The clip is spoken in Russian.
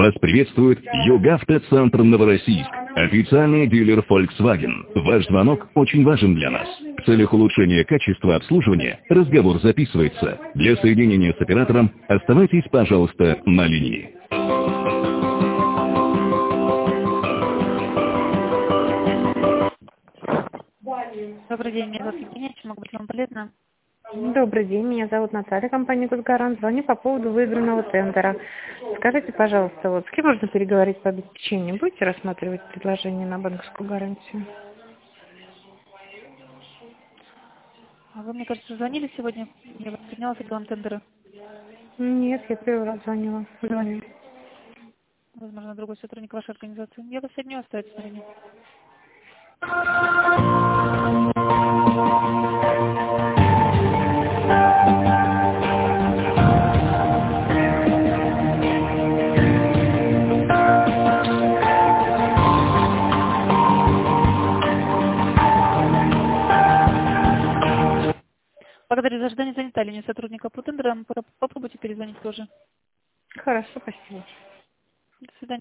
Вас приветствует ЮгАвтоЦентр Новороссийск, официальный дилер Volkswagen. Ваш звонок очень важен для нас. В целях улучшения качества обслуживания разговор записывается. Для соединения с оператором оставайтесь, пожалуйста, на линии. Добрый день, меня зовут Евгения, чем могу быть вам полезна? Добрый день, меня зовут Наталья, компания «Госгарант». Звоню по поводу выигранного тендера. Скажите, пожалуйста, вот с кем можно переговорить по обеспечению? Будете рассматривать предложение на банковскую гарантию? А вы, мне кажется, звонили сегодня? Я восприняла с делом тендера. Нет, я первый раз звонила. Звоню. Возможно, другой сотрудник вашей организации. Я вас соединю, оставайтесь на линии. Благодарю за ожидание, занята линия сотрудника по тендерам. Попробуйте перезвонить тоже. Хорошо, спасибо. До свидания.